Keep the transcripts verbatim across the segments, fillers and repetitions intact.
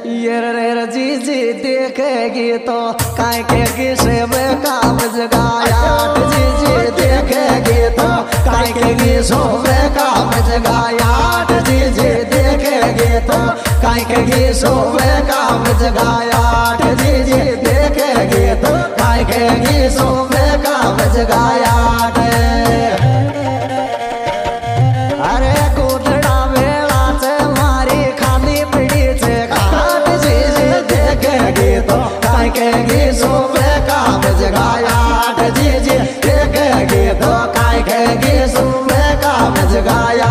ये रे जी जी देखेगी तो काय के सेब काम जगाया जी जी देखेगी तो काय के सोबे काम जगाया जी जी देखेगी तो काय के सोबे काम जगाया जी जी देखेगी तो काय के सोबे काम जगाया अरे कोठड़ा वेला से मारी खाली पड़ी से घाट जी जी देखेगी तो काय के सोबे काम जगाया जी जी देखेगी तो काय के सोबे काम जगाया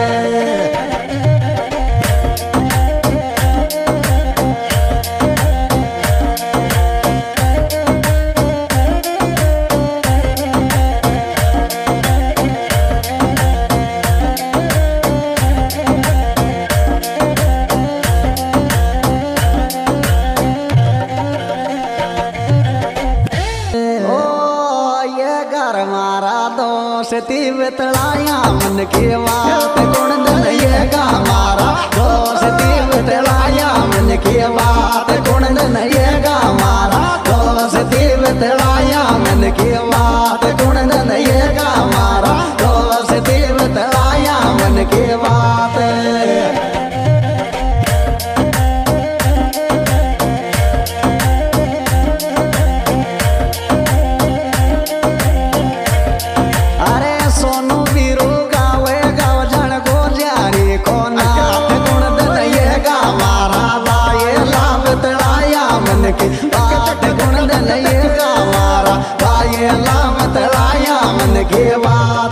दोस्ती बतलाया मन की बात गुण नहीं गा मारा दोस्ती बतलाया मन की बात गुण नहीं गा मारा दोस्ती बतलाया मन की बात गुण नहीं गा मारा दोस्ती बतलाया मन की बात बात गुण नहीं गा मारा बाये लामत लाया मन की बात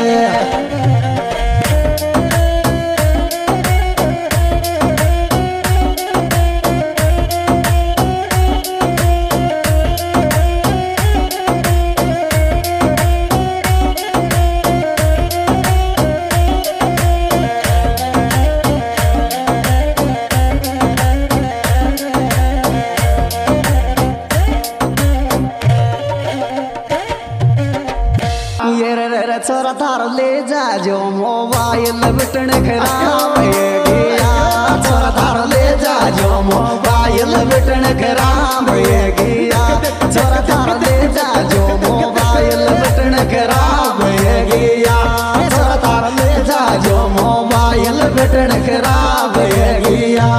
छोरा थार ले जा जो मोबाइल बटन खराब गया छोरा थार ले जा जो मोबाइल बटन खराब गया छोरा थार ले जा जो मोबाइल बटन खराब गया छोरा थार ले जा जो मोबाइल बटन खराब गया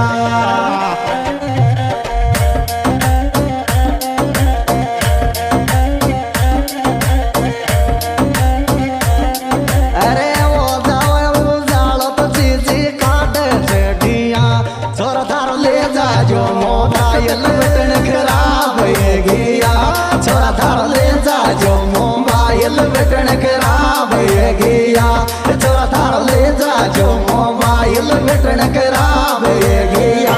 जो मोबाइल बटन खराब गया छोरा थार ले जा जो मोबाइल बटन खराब गया छोरा थार ले जा जो मोबाइल बटन खराब गया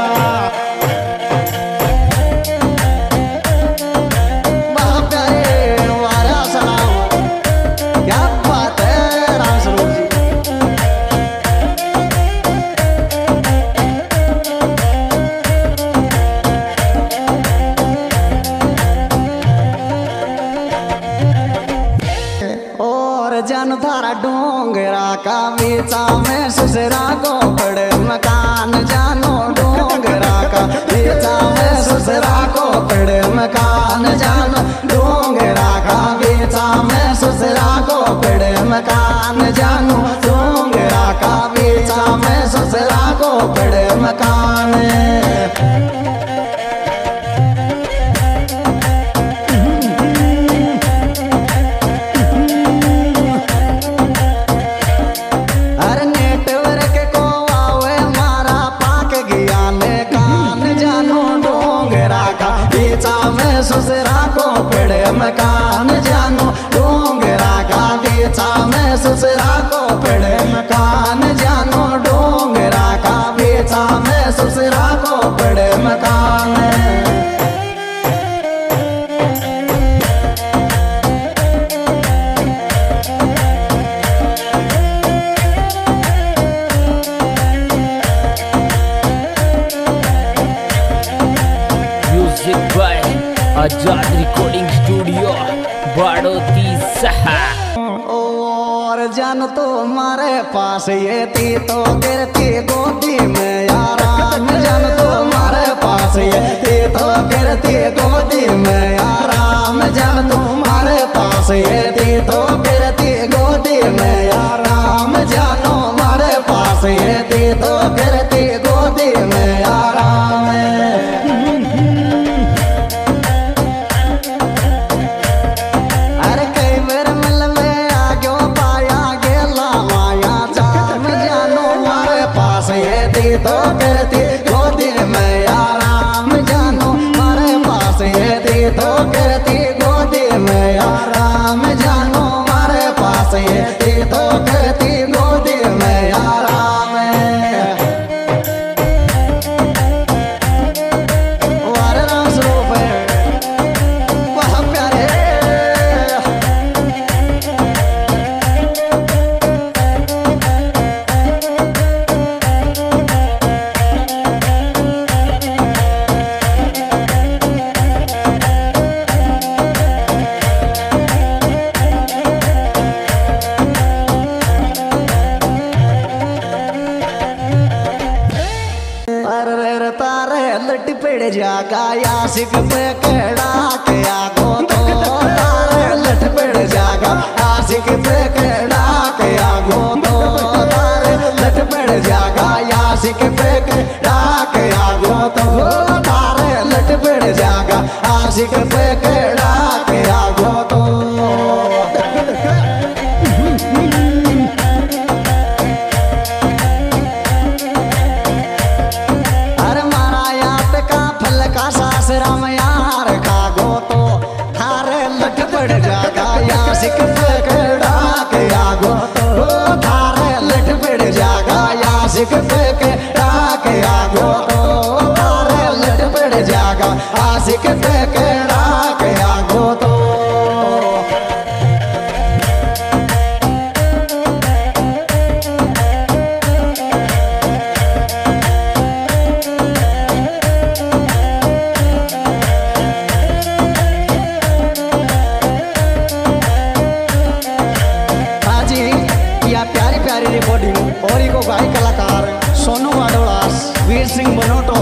जन थारा डोंगरा का बीचा में ससुरा को पड़े मकान जानो डोंगरा का बीचा में ससुरा को पड़े मकान जानो डोंगरा का बीचा में ससुरा को पड़े मकान जानो डोंगरा का बीचा में ससुरा को पड़े मकान ससुरा को पड़े मकान जानो डोंगरा का बीचा में ससुरा को पड़े मकान जानो डोंगरा का बीचा में ससुरा को पड़े मकान आजाद रिकॉर्डिंग स्टूडियो बाड़ोती सहा और जान तो हमारे पास ये थी तो गिरती गोदी में यारा जान तो फिरती गोदी में आराम जान तुम्हारे पास ये थी तो फिरती गोदी में आराम जानो हमारे पास ये थी तो फिरती गोदी में आराम। अरे कई बार मिल में आगे पाया गेला माया जाम जानो हमारे पास ये थी तो फिरती गोदी में आराम जानो हमारे पास ये थी तो फिरती गोदी में आराम जानो हमारे पास ये थी तो फिरती गोदी में आराम। वारे राम स्वरूप है वह प्यारे। अरे तारे लट पड़ जागा आशिक पे केड़ा के आगो तो तारे लट पड़ जागा आशिक पे केड़ा के आगो तो तारे लट पड़ जागा आशिक पे केड़ा के आगो तो तारे लट पड़ जागा आशिक पे केड़ा के आगो तो। राम यार खागो तो थारे लट पड़ जागा आशिक पे केड़ा के आगो तो थारे लट पड़ जागा आशिक पे केड़ा के आगो तो थारे लट पड़ जागा आशिक पे केड़ा के आगो तो। प्यारी प्यारी रिकॉर्डिंग और को गायक कलाकार सोनू वाडोलास वीर सिंह बनोटो।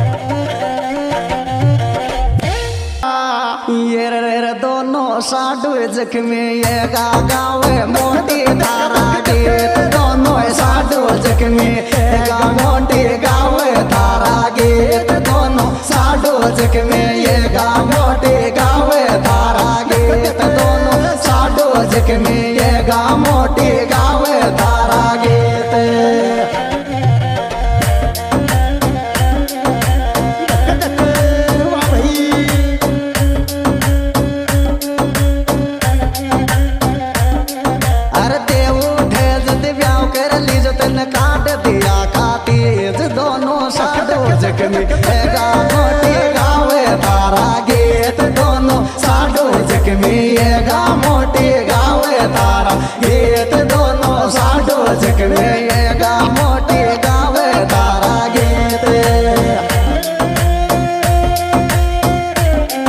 ये रे रे दोनों साडू जख्मी ये गा गावे मोटी तारा गीत दोनों साडू जख्मी ये गा मोटी गावे तारा गीत दोनों साडू जख्मी ये गा मोटी गावे तारा गीत दोनों साडू जख्मी ये गा मोटी गावे तारा गीत। अरे देव ढेज दिव्याव कर लीजो तन काट दिया खातीज दोनों साडू जख्मी ये गा मोटी गावे तारा गीत दोनों साडू जख्मी ये गा मोटी गावे तारा गीत दोनों साडू जख्मी ये